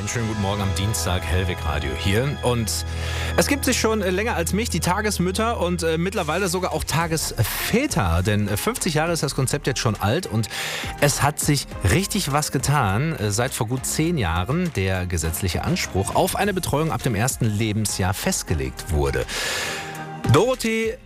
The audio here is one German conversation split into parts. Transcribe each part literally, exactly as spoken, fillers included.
Einen schönen guten Morgen am Dienstag, Hellweg Radio hier. Und es gibt sich schon länger als mich die Tagesmütter und äh, mittlerweile sogar auch Tagesväter. Denn fünfzig Jahre ist das Konzept jetzt schon alt und es hat sich richtig was getan, äh, seit vor gut zehn Jahren der gesetzliche Anspruch auf eine Betreuung ab dem ersten Lebensjahr festgelegt wurde. Dorothee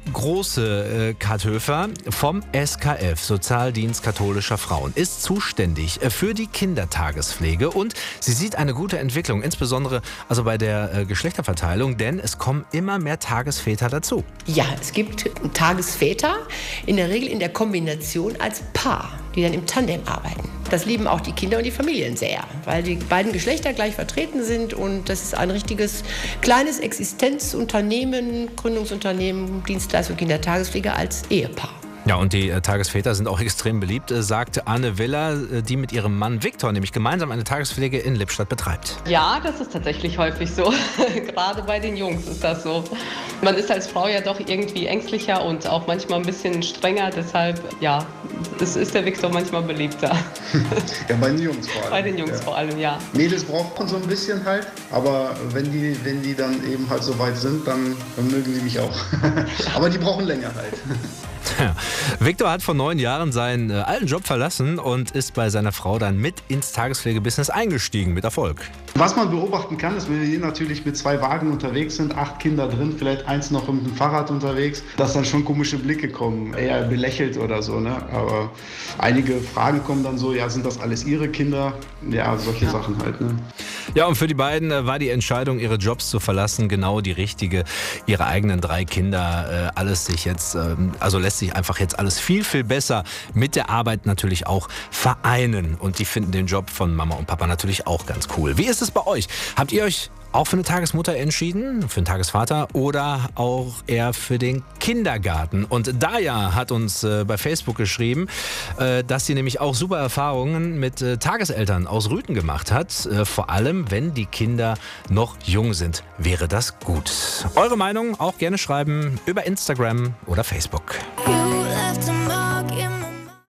Große-Karthöfer vom S K F, Sozialdienst katholischer Frauen, ist zuständig für die Kindertagespflege und sie sieht eine gute Entwicklung, insbesondere also bei der Geschlechterverteilung, denn es kommen immer mehr Tagesväter dazu. Ja, es gibt Tagesväter, in der Regel in der Kombination als Paar, die dann im Tandem arbeiten. Das lieben auch die Kinder und die Familien sehr, weil die beiden Geschlechter gleich vertreten sind und das ist ein richtiges kleines Existenzunternehmen, Gründungsunternehmen, Dienstleistung Kindertagespflege als Ehepaar. Ja, und die äh, Tagesväter sind auch extrem beliebt, äh, sagt Anne Willer, äh, die mit ihrem Mann Viktor nämlich gemeinsam eine Tagespflege in Lippstadt betreibt. Ja, das ist tatsächlich häufig so. Gerade bei den Jungs ist das so. Man ist als Frau ja doch irgendwie ängstlicher und auch manchmal ein bisschen strenger. Deshalb, ja, es ist der Viktor manchmal beliebter. Ja, bei den Jungs vor allem. Bei den Jungs ja. vor allem, ja. Mädels braucht man so ein bisschen halt, aber wenn die, wenn die dann eben halt so weit sind, dann, dann mögen sie mich auch. Aber die brauchen länger halt. Ja. Viktor hat vor neun Jahren seinen äh, alten Job verlassen und ist bei seiner Frau dann mit ins Tagespflegebusiness eingestiegen, mit Erfolg. Was man beobachten kann, ist, wenn wir hier natürlich mit zwei Wagen unterwegs sind, acht Kinder drin, vielleicht eins noch mit dem Fahrrad unterwegs, dass dann schon komische Blicke kommen, eher belächelt oder so, ne? Aber einige Fragen kommen dann so, ja, sind das alles ihre Kinder? Ja, solche ja. Sachen halt, ne? Ja, und für die beiden äh, war die Entscheidung, ihre Jobs zu verlassen, genau die richtige. Ihre eigenen drei Kinder, äh, alles sich jetzt, äh, also lässt sich einfach jetzt alles viel, viel besser mit der Arbeit natürlich auch vereinen. Und die finden den Job von Mama und Papa natürlich auch ganz cool. Wie ist es bei euch? Habt ihr euch auch für eine Tagesmutter entschieden, für einen Tagesvater oder auch eher für den Kindergarten? Und Daya hat uns äh, bei Facebook geschrieben, äh, dass sie nämlich auch super Erfahrungen mit äh, Tageseltern aus Rüthen gemacht hat. Äh, vor allem, wenn die Kinder noch jung sind, wäre das gut. Eure Meinung auch gerne schreiben über Instagram oder Facebook. You left